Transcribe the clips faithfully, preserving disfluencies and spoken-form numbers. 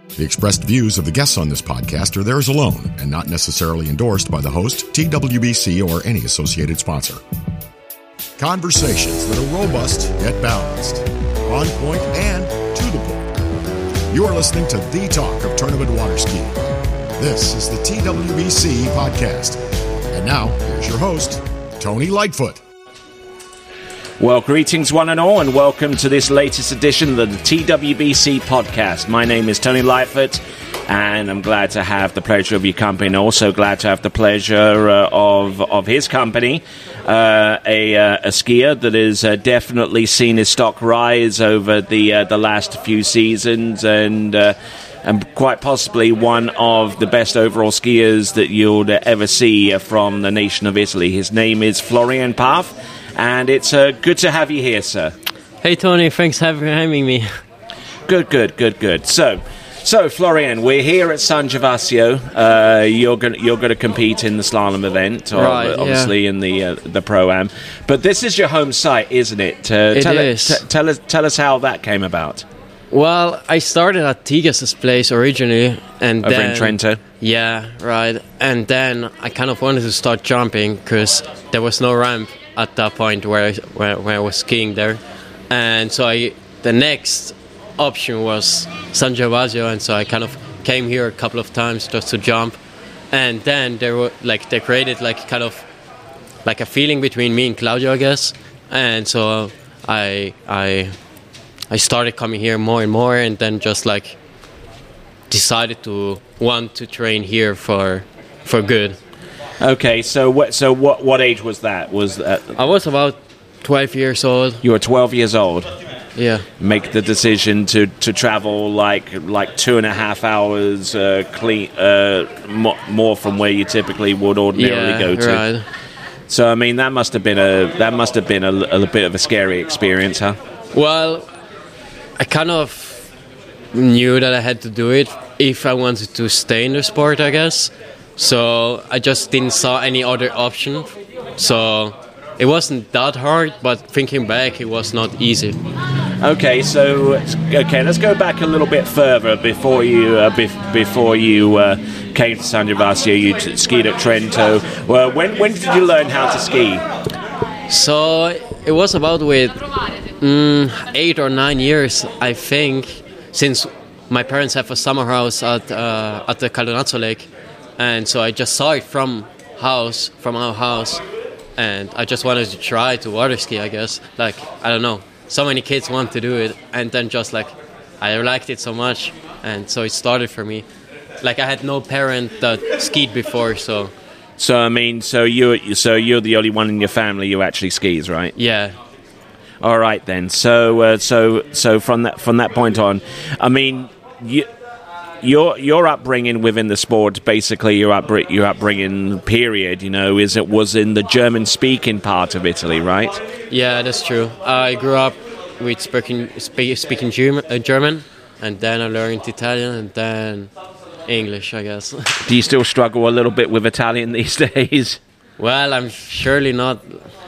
The expressed views of the guests on this podcast are theirs alone and not necessarily endorsed by the host, T W B C, or any associated sponsor. Conversations that are robust yet balanced, on point and to the point. You are listening to the talk of tournament water skiing. This is the T W B C podcast. And now, here's your host, Tony Lightfoot. Well, greetings one and all, and welcome to this latest edition of the T W B C podcast. My name is Tony Lightfoot, and I'm glad to have the pleasure of your company, and also glad to have the pleasure uh, of of his company, uh, a, uh, a skier that has uh, definitely seen his stock rise over the uh, the last few seasons, and uh, and quite possibly one of the best overall skiers that you'll ever see from the nation of Italy. His name is Florian Pfaff. And it's uh, good to have you here, sir. Hey, Tony. Thanks for having me. Good, good, good, good. So, so Florian, we're here at San Gervasio. Uh, you're going you're going to compete in the slalom event, or right, obviously yeah. in the uh, the Pro-Am. But this is your home site, isn't it? Uh, it tell is. It, t- tell us tell us how that came about. Well, I started at Tigas's place originally, and over then, in Trento. Yeah, right. And then I kind of wanted to start jumping because there was no ramp at that point where I, where, where I was skiing there, and so I the next option was San Gervasio, and so I kind of came here a couple of times just to jump, and then there were like they created like kind of like a feeling between me and Claudio, I guess, and so I I I started coming here more and more, and then just like decided to want to train here for for good. Okay, so what? So what? What age was that? Was that? I was about twelve years old. You were twelve years old. Yeah. Make the decision to, to travel like like two and a half hours uh, clean uh, mo- more from where you typically would ordinarily yeah, go to. Right. So I mean that must have been a that must have been a, a bit of a scary experience, huh? Well, I kind of knew that I had to do it if I wanted to stay in the sport, I guess. So I just didn't saw any other option. So it wasn't that hard, but thinking back, it was not easy. Okay, so okay, let's go back a little bit further before you uh, bef- before you uh, came to San Gervasio. You t- skied at Trento. Well, when when did you learn how to ski? So it was about with mm, eight or nine years, I think, since my parents have a summer house at uh, at the Caldonazzo Lake. And so I just saw it from house, from our house, and I just wanted to try to water ski, I guess. Like, I don't know, so many kids want to do it, and then just like, I liked it so much, and so it started for me. Like, I had no parent that skied before, so... So, I mean, so you're, so you're the only one in your family who actually skis, right? Yeah. All right, then. So, uh, so, so from that from that point on, I mean, you... Your your upbringing within the sport, basically your up your upbringing period, you know, is it was in the German speaking part of Italy, right? Yeah, that's true. I grew up with speaking speaking German, uh, German, and then I learned Italian, and then English, I guess. Do you still struggle a little bit with Italian these days? Well, I'm surely not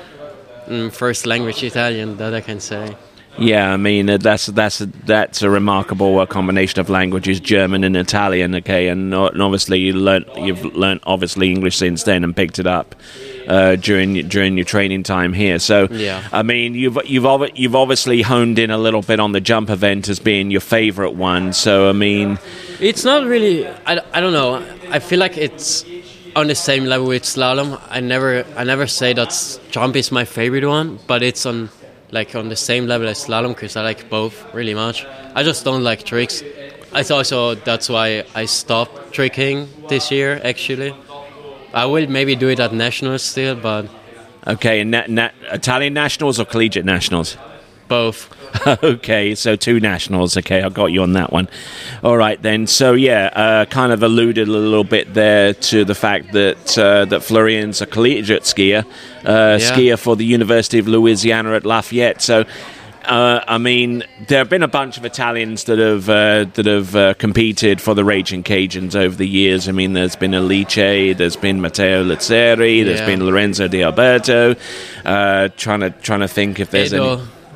mm, first language Italian, that I can say. Yeah, I mean uh, that's that's a, that's a remarkable uh, combination of languages, German and Italian. Okay, and, uh, and obviously you learnt you've learnt obviously English since then and picked it up uh, during during your training time here. So, yeah. I mean you've you've ob- you've obviously honed in a little bit on the jump event as being your favourite one. So I mean, it's not really. I, I don't know. I feel like it's on the same level with slalom. I never I never say that jump is my favourite one, but it's on. Like on the same level as slalom, because I like both really much. I just don't like tricks. I thought so that's why I stopped tricking this year, actually. I will maybe do it at nationals still, but... Okay, and na- na- Italian nationals or collegiate nationals? Both. Okay, so two nationals. Okay, I got you on that one. All right, then. So, yeah, uh, kind of alluded a little bit there to the fact that uh, that Florian's a collegiate skier, uh, yeah. skier for the University of Louisiana at Lafayette. So, uh, I mean, there have been a bunch of Italians that have uh, that have uh, competed for the Raging Cajuns over the years. I mean, there's been Alice, there's been Matteo Lazzeri, there's yeah. been Lorenzo Di Alberto. Uh, trying to trying to think if there's Edo. any.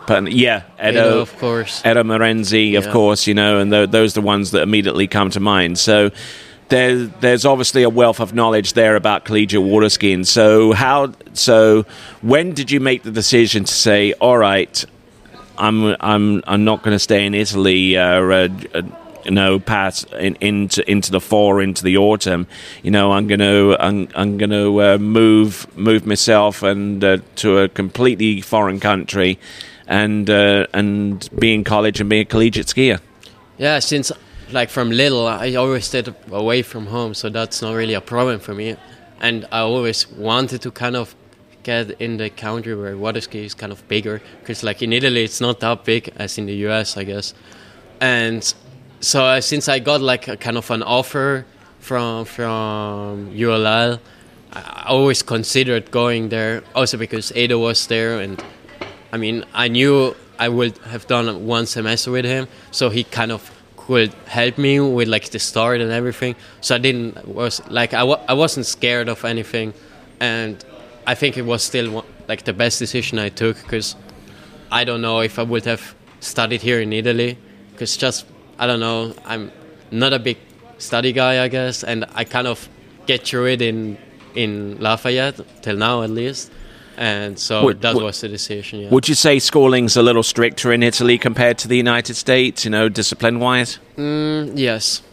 But yeah, Edo, Edo, of course. Edo Morenzi, of Yeah. course, you know, and th- those are the ones that immediately come to mind. So there, there's obviously a wealth of knowledge there about collegiate water skiing. So how? So when did you make the decision to say, all right, I'm I'm I'm not going to stay in Italy, uh, uh, uh, you know, pass in, into into the fall, into the autumn. You know, I'm going to I'm I'm going to uh, move move myself and uh, to a completely foreign country, and uh, and be in college and be a collegiate skier. Yeah, since like from little, I always stayed away from home, so that's not really a problem for me. And I always wanted to kind of get in the country where water ski is kind of bigger, because like in Italy it's not that big as in the U S, I guess. And so uh, since I got like a kind of an offer from from U L L, I always considered going there, also because Edo was there, and I mean I knew I would have done one semester with him, so he kind of could help me with like the start and everything. So I didn't was like I, w- I wasn't scared of anything, and I think it was still one, like the best decision I took, because I don't know if I would have studied here in Italy, because just I don't know, I'm not a big study guy, I guess, and I kind of get through it in in Lafayette till now at least, and so Would- that would- was the decision. Yeah. Would you say schooling's a little stricter in Italy compared to the United States? You know, discipline-wise. Mm, yes.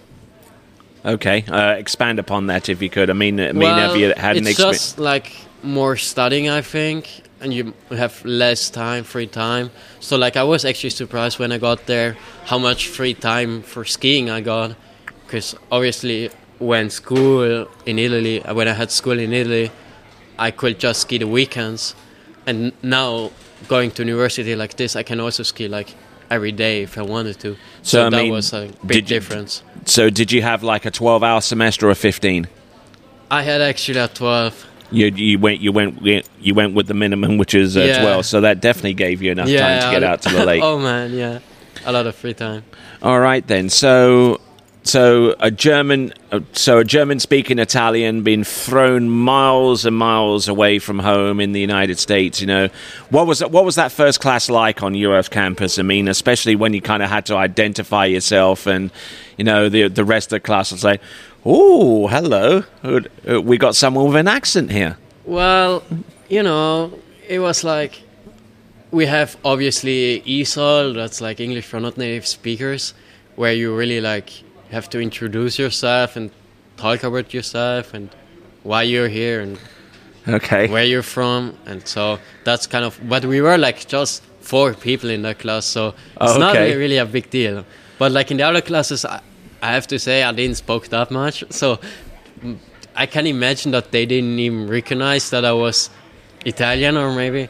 Okay, uh, expand upon that if you could. I mean, I mean, Well, have you had an it's experience? just like more studying, I think, and you have less time, free time. So like I was actually surprised when I got there how much free time for skiing I got, because obviously when school in Italy, when I had school in Italy, I could just ski the weekends, and now going to university like this, I can also ski like every day if I wanted to. So, So, I that mean, was a did big you- difference. So, did you have like a twelve-hour semester or fifteen? I had actually a twelve. You you went you went you went with the minimum, which is uh, Yeah. twelve. So that definitely gave you enough time to get out to the lake. Oh man, yeah, a lot of free time. All right then. So so a German uh, so a German speaking Italian being thrown miles and miles away from home in the United States. You know, what was what was that first class like on U S campus? I mean, especially when you kind of had to identify yourself, and you know the the rest of the class was like, "Oh, hello, Uh, we got someone with an accent here." Well, you know, it was like we have obviously E S O L, that's like English for not native speakers, where you really like have to introduce yourself and talk about yourself and why you're here and Okay. where you're from, and so that's kind of. But we were like just four people in that class, so it's Oh, not okay. really, really a big deal. But like in the other classes, I, I have to say I didn't spoke that much, so mm, I can imagine that they didn't even recognize that I was Italian, or maybe,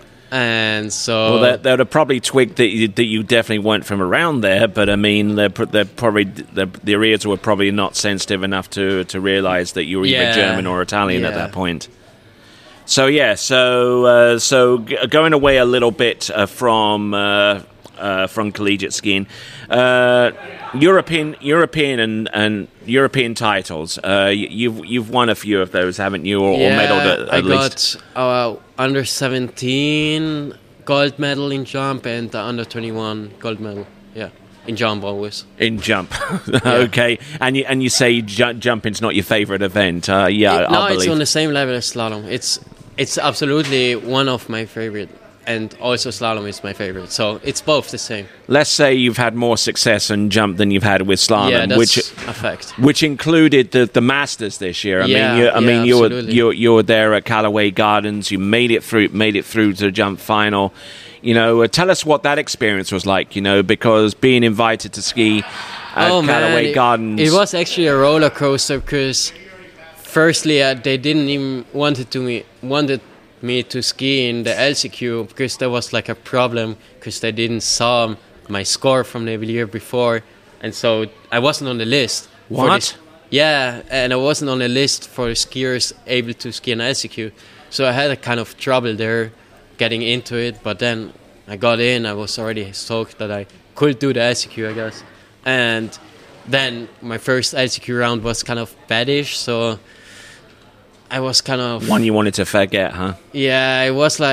and so. Well, they- they'd have probably twigged that you, that you definitely weren't from around there, but I mean, they're, pr- they're probably the their ears were probably not sensitive enough to to realize that you were either Yeah. German or Italian at Yeah. that point. So yeah, so uh, so g- going away a little bit uh, from uh, uh, from collegiate skiing, uh, European European and, and European titles. Uh, y- you've you've won a few of those, haven't you, or, or yeah, medaled at, at I least? got uh, under seventeen gold medal in jump and the under twenty-one gold medal. Yeah, in jump always. In jump, okay, and you and you say ju- jumping's not your favourite event? Uh, yeah, It- no, I it's believe. on the same level as slalom. It's it's absolutely one of my favorite, and also slalom is my favorite. So it's both the same. Let's say you've had more success in jump than you've had with slalom, yeah, that's which a fact. which included the, the Masters this year. I Yeah, mean, you, I yeah, mean, you were absolutely. you you were there at Callaway Gardens. You made it through made it through to the jump final. You know, uh, tell us what that experience was like. You know, because being invited to ski at oh man, Callaway it, Gardens. it was actually a roller coaster because, firstly, uh, they didn't even wanted to me wanted me to ski in the L C Q because there was like a problem because they didn't saw my score from the year before, and so I wasn't on the list. for What? this- Yeah, and I wasn't on the list for skiers able to ski in L C Q, so I had a kind of trouble there getting into it. But then I got in. I was already stoked that I could do the L C Q, I guess. And then my first L C Q round was kind of badish, so I was kind of one you wanted to forget, huh? yeah. It was like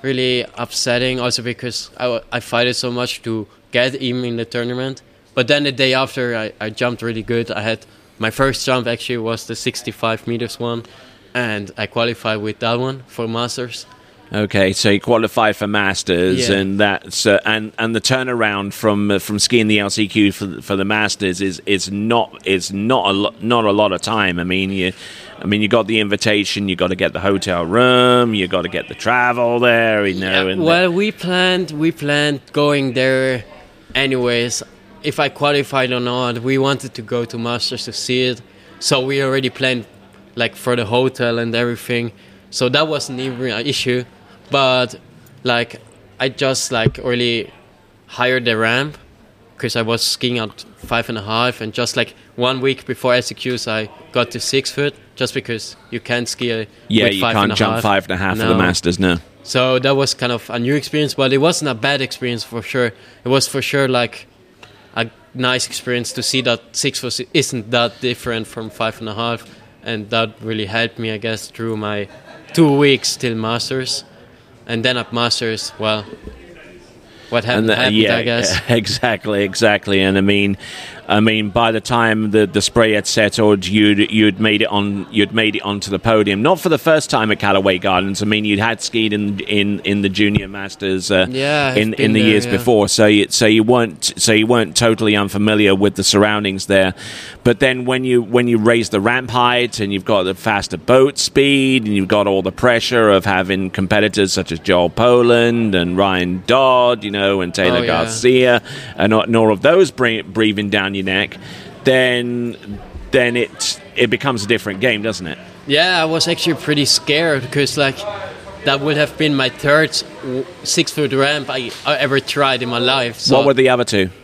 really upsetting. Also because I I fighted so much to get even in the tournament. But then the day after, I, I jumped really good. I had my first jump actually was the sixty-five meters one, and I qualified with that one for Masters. Okay, so you qualify for Masters, Yeah. and that's uh, and and the turnaround from uh, from skiing the L C Q for for the Masters is is not is not a lo- not a lot of time. I mean, you, I mean, you got the invitation, you got to get the hotel room, you got to get the travel there, you know. Yeah, and well, we planned we planned going there, anyways. If I qualified or not, we wanted to go to Masters to see it, so we already planned like for the hotel and everything. So that wasn't even an issue. But like I just like really hired the ramp because I was skiing at five and a half, and just like one week before S C Qs I got to six foot just because you can't ski a, yeah, with you five can't and a jump half. five and a half No. for the Masters, no. So that was kind of a new experience, but it wasn't a bad experience for sure. It was for sure like a nice experience to see that six foot isn't that different from five and a half, and that really helped me, I guess, through my two weeks till Masters. And then at Masters, well, what happened, And the- happened, yeah, I guess. exactly, exactly. And I mean, I mean, by the time the, the spray had settled, you'd you'd made it on you'd made it onto the podium. Not for the first time at Callaway Gardens. I mean, you'd had skied in in, in the Junior Masters uh, Yeah, I've in been in the there, years yeah. before. So you so you weren't so you weren't totally unfamiliar with the surroundings there. But then when you when you raise the ramp height and you've got the faster boat speed and you've got all the pressure of having competitors such as Joel Poland and Ryan Dodd, you know, and Taylor Oh, yeah. Garcia, and all, and all of those bre- breathing down your neck, then then it it becomes a different game, doesn't it? Yeah, I was actually pretty scared because like that would have been my third w- six foot ramp I, I ever tried in my life. So, What were the other two?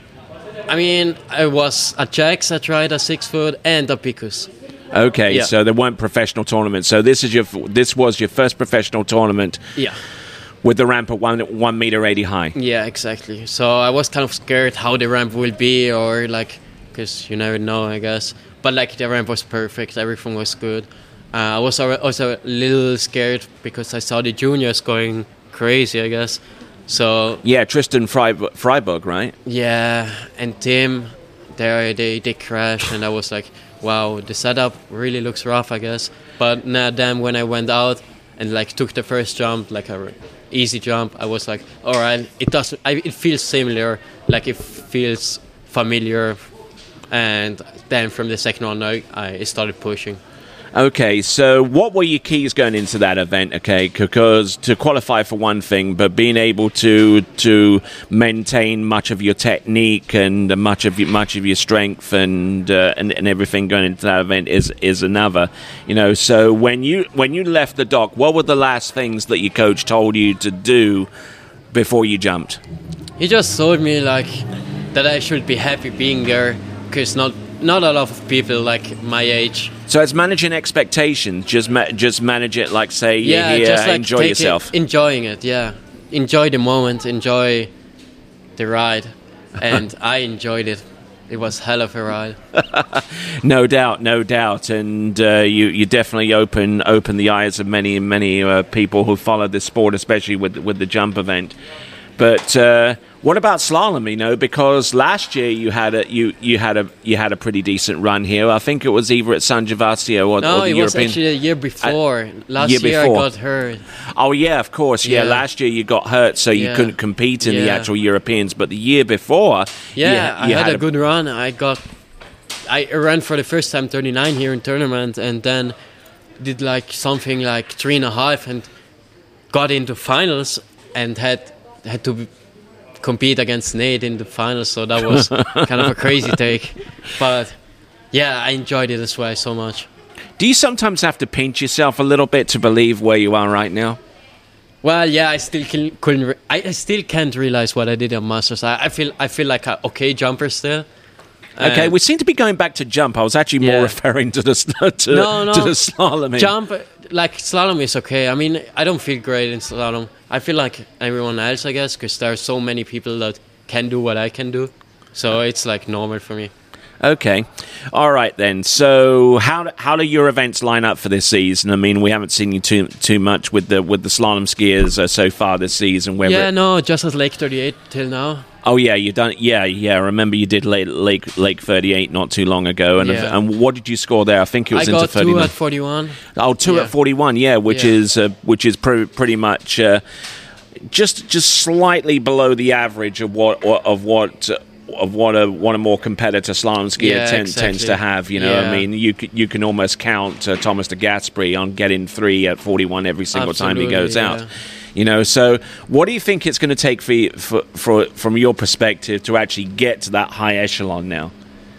I mean, I was at Jax, I tried a six foot and a Picus. Okay, Yeah. so there weren't professional tournaments. So this is your this was your first professional tournament Yeah. with the ramp at one one meter eighty high. Yeah, exactly. So I was kind of scared how the ramp will be, or like, because you never know, I guess. But like the ramp was perfect, everything was good. Uh, I was al- also a little scared because I saw the juniors going crazy, I guess. So Yeah, Tristan Freiburg, Freiburg right? yeah, and Tim, they they they crashed, and I was like, wow, the setup really looks rough, I guess. But now then, when I went out and like took the first jump, like a easy jump, I was like, all right, it does, I, it feels similar, like it feels familiar. And then from the second one, I, I started pushing. Okay, so what were your keys going into that event? Okay, because to qualify for one thing, but being able to to maintain much of your technique and much of your, much of your strength and, uh, and and everything going into that event is is another. You know, so when you when you left the dock, what were the last things that your coach told you to do before you jumped? He just told me like that I should be happy being there, because not not a lot of people like my age. So it's managing expectations. Just ma- just manage it like say Yeah, you're here, just like enjoy take yourself. it, enjoying it. Yeah, enjoy the moment, enjoy the ride, and I enjoyed it. It was hell of a ride. No doubt, no doubt, and uh, you you definitely open open the eyes of many many uh, people who follow this sport, especially with with the jump event. But uh, what about slalom? You know, because last year you had a you, you had a you had a pretty decent run here. I think it was either at San Gervasio or, No, or the it was European. actually the year before. Last year year, before. I got hurt. Oh yeah, of course. Yeah, Yeah. last year you got hurt, so you Yeah. couldn't compete in the Yeah. actual Europeans. But the year before, Yeah, you, you I had, a good run. I got, I ran for the first time thirty-nine here in tournament, and then did like something like three and a half, and got into finals, and had had to be, compete against Nate in the finals. So that was kind of a crazy take, but yeah, I enjoyed it as well so much. Do you sometimes have to pinch yourself a little bit to believe where you are right now? Well, yeah, I still can, couldn't. Re- I, I still can't realize what I did on Masters. I, I feel I feel like a okay jumper still. Okay, Uh, we seem to be going back to jump. I was actually more Yeah. referring to the to, No, no. to the slalom. Jump, like slalom is okay. I mean, I don't feel great in slalom. I feel like everyone else, I guess, because there are so many people that can do what I can do. So it's like normal for me. Okay. All right, then. So how how do your events line up for this season? I mean, we haven't seen you too too much with the with the slalom skiers uh, so far this season. Yeah, it... no, just as Lake thirty-eight till now. Oh, yeah, you done. Yeah, yeah. I remember you did Lake Lake, Lake thirty-eight not too long ago. And yeah. and what did you score there? I think it was I into got thirty-nine. two at forty-one. Oh, two yeah. at forty-one, yeah, which yeah. is uh, which is pr- pretty much uh, just just slightly below the average of what of what. Uh, of what a what a more competitor slalom skier yeah, ten, exactly. tends to have, you know. Yeah. I mean, you c- you can almost count uh, Thomas de Gasperi on getting three at forty-one every single Absolutely, time he goes yeah. out. You know, so what do you think it's going to take for, you, for for from your perspective to actually get to that high echelon now?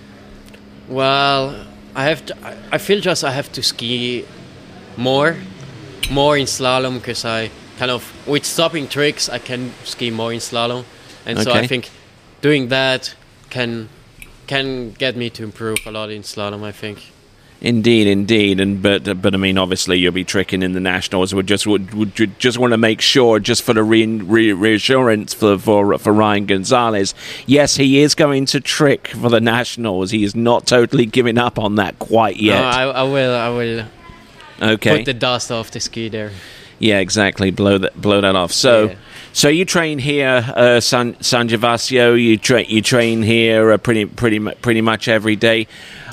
Well, I have to, I feel just I have to ski more, more in slalom because I kind of with stopping tricks I can ski more in slalom, and so Okay. I think. Doing that can can get me to improve a lot in slalom, I think. Indeed, indeed, and but uh, but I mean, obviously, you'll be tricking in the nationals. We just would, would just want to make sure, just for the re- re- reassurance for, for for Ryan Gonzalez. Yes, he is going to trick for the nationals. He is not totally giving up on that quite yet. No, I, I will. I will. Okay. Put the dust off the ski there. Yeah, exactly. Blow that blow that off. So. Yeah. So you train here, uh, San, San Gervasio. You train you train here uh, pretty pretty mu- pretty much every day.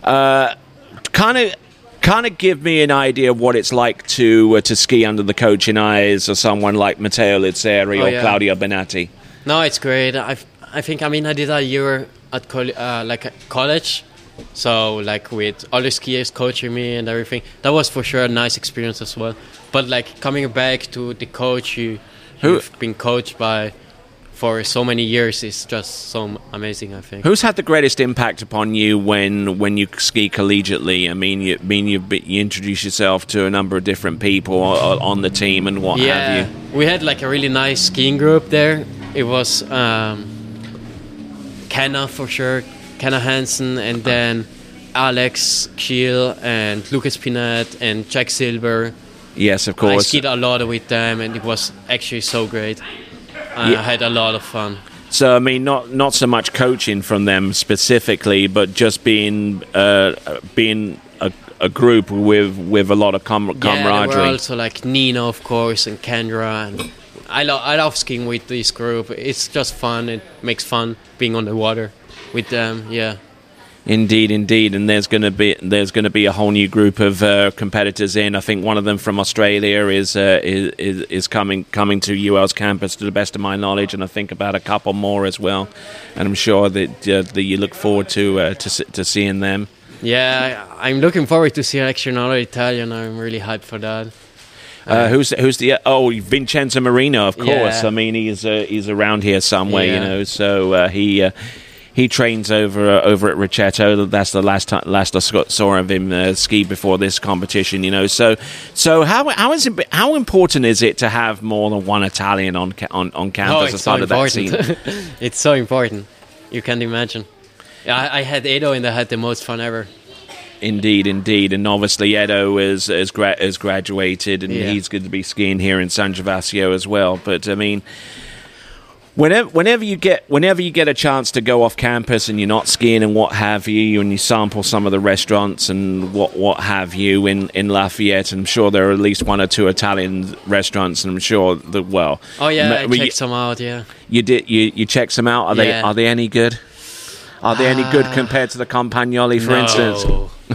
Kind of kind of give me an idea of what it's like to uh, to ski under the coaching eyes of someone like Matteo Lizzeri Oh, or yeah. Claudio Benatti. No, it's great. I I think I mean I did a year at col- uh, like at college, so like with other skiers coaching me and everything. That was for sure a nice experience as well. But like coming back to the coach you. Who- Who've been coached by for so many years is just so amazing, I think. Who's had the greatest impact upon you when when you ski collegiately? I mean, you I mean you, you introduce yourself to a number of different people on the team and what yeah, have you. We had like a really nice skiing group there. It was um, Kenna for sure, Kenna Hansen, and then Alex Kiel and Lucas Pinette and Jack Silver. Yes, of I course. skied a lot with them, and it was actually so great. I Yeah. had a lot of fun. So I mean, not not so much coaching from them specifically, but just being uh, being a, a group with with a lot of com- Yeah, there camaraderie. were also like Nina, of course, and Kendra, and I love I love skiing with this group. It's just fun. It makes fun being on the water with them. Yeah. Indeed, indeed, and there's going to be there's going to be a whole new group of uh, competitors in. I think one of them from Australia is, uh, is is is coming coming to U L's campus, to the best of my knowledge, and I think about a couple more as well. And I'm sure that uh, that you look forward to uh, to to seeing them. Yeah, I- I'm looking forward to see actually another Italian. I'm really hyped for that. Uh, who's who's the oh Vincenzo Marino, of course. Yeah. I mean, he's uh, he's around here somewhere, Yeah. you know. So uh, he. Uh, He trains over uh, over at Riccetto. That's the last time, last I saw of him uh, ski before this competition. You know, so so how how is it, how important is it to have more than one Italian on ca- on, on campus Oh, as it's so part of that scene? important. It's so important. You can't imagine. I, I had Edo and I had the most fun ever. Indeed, indeed, and obviously Edo is is, gra- is graduated, and Yeah. he's going to be skiing here in San Gervasio as well. But I mean. Whenever, whenever you get, whenever you get a chance to go off campus and you're not skiing and what have you, and you sample some of the restaurants and what, what have you in, in Lafayette, I'm sure there are at least one or two Italian restaurants, and I'm sure that well. Oh yeah, ma- I you, checked some out. Yeah. you did, you you check some out. Are they Yeah. are they any good? Are they any good Ah. compared to the Campagnoli, for no. instance?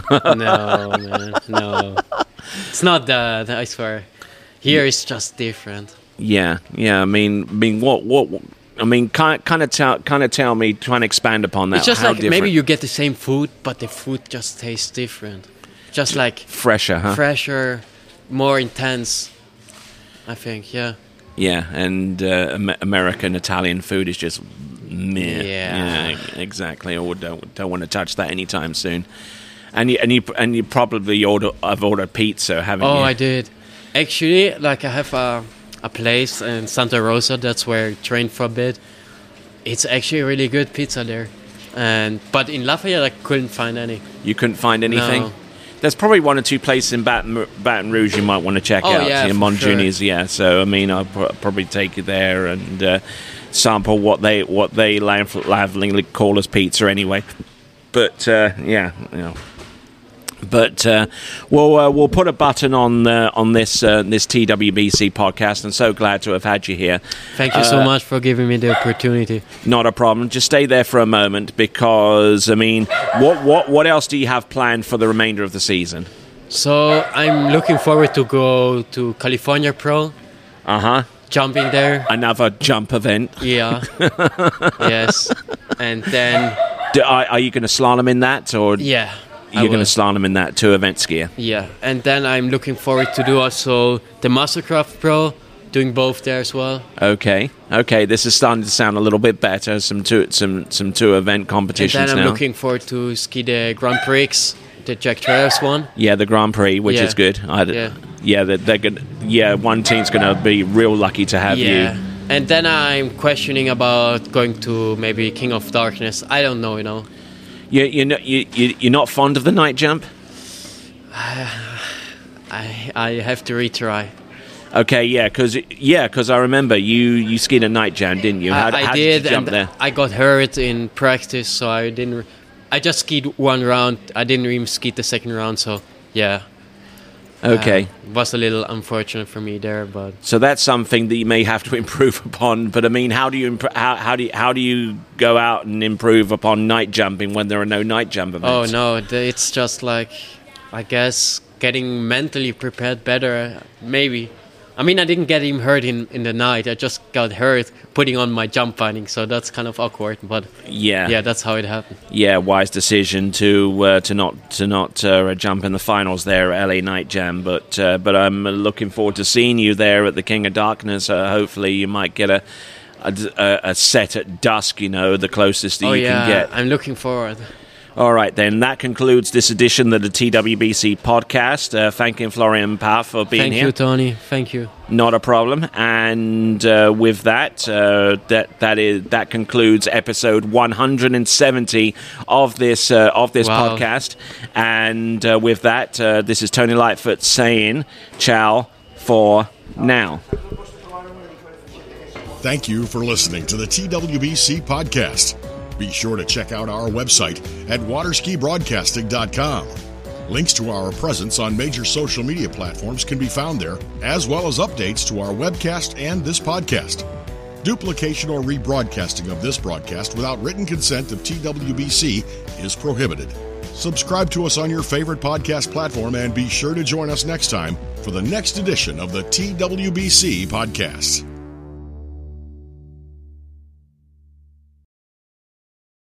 no, man, no. It's not that. I swear. Here it's just different. Yeah, yeah. I mean, I mean, what, what? I mean, kind, kind of tell, kind of tell me, try and expand upon that. It's just How like different? maybe you get the same food, but the food just tastes different. Just like fresher, huh? fresher, more intense. I think, yeah. Yeah, and uh, Am- American Italian food is just meh. Yeah. exactly. I would- don't don't want to touch that anytime soon. And you and you and you probably order. I've ordered pizza, haven't Oh, you? I did. Actually, like I have a a place in Santa Rosa. That's where I trained for a bit. It's actually really good pizza there. And but in Lafayette, I couldn't find any. You couldn't find anything. No. There's probably one or two places in Baton, Baton Rouge you might want to check Oh, out. yeah, in for Monjuni's, yeah. So I mean, I'll pr- probably take you there and uh, sample what they what they lav- laughingly call as pizza anyway. but uh, yeah, you know. But uh, we'll uh, we'll put a button on uh, on this uh, this T W B C podcast. I'm so glad to have had you here. Thank you uh, so much for giving me the opportunity. Not a problem. Just stay there for a moment, because I mean, what what what else do you have planned for the remainder of the season? So I'm looking forward to go to California Pro. Uh huh. Jumping there. Another jump event. Yeah. Yes. And then. Do, are, are you going to slalom in that, or? Yeah. You're going to slalom in that two event skier. Yeah, and then I'm looking forward to do also the Mastercraft Pro, doing both there as well. Okay, okay, this is starting to sound a little bit better. Some two, some some two event competitions now. And then I'm now. looking forward to ski the Grand Prix, the Jack Trails one. Yeah, the Grand Prix, which yeah. is good. I, yeah, yeah, they're, they're good. Yeah, one team's going to be real lucky to have yeah. you. And then I'm questioning about going to maybe King of Darkness. I don't know, you know. You you know you you you're not fond of the night jump? I I have to retry. Okay, yeah, because yeah, because I remember you, you skied a night jump, didn't you? How, I, I how did, did you jump and there? I got hurt in practice, so I didn't. I just skied one round. I didn't even ski the second round, so yeah. Okay, uh, was a little unfortunate for me there, but so that's something that you may have to improve upon. But I mean, how do you imp- how how do you, how do you go out and improve upon night jumping when there are no night jump events? Oh no, it's just like, I guess, getting mentally prepared better. Maybe. I mean, I didn't get even hurt in, in the night. I just got hurt putting on my jump binding, so that's kind of awkward. But yeah, yeah, that's how it happened. Yeah, wise decision to uh, to not to not uh, jump in the finals there at L A Night Jam. But uh, but I'm looking forward to seeing you there at the King of Darkness. Uh, hopefully, you might get a, a a set at dusk. You know, the closest that oh, you yeah, can get. I'm looking forward. All right, then. That concludes this edition of the T W B C podcast. Uh, thanking Florian Pfaff for being Thank here. Thank you, Tony. Thank you. Not a problem. And uh, with that, uh, that that is that concludes episode one hundred seventy of this uh, of this wow. podcast. And uh, with that, uh, this is Tony Lightfoot saying ciao for now. Thank you for listening to the T W B C podcast. Be sure to check out our website at waterski broadcasting dot com. Links to our presence on major social media platforms can be found there, as well as updates to our webcast and this podcast. Duplication or rebroadcasting of this broadcast without written consent of T W B C is prohibited. Subscribe to us on your favorite podcast platform and be sure to join us next time for the next edition of the T W B C podcast.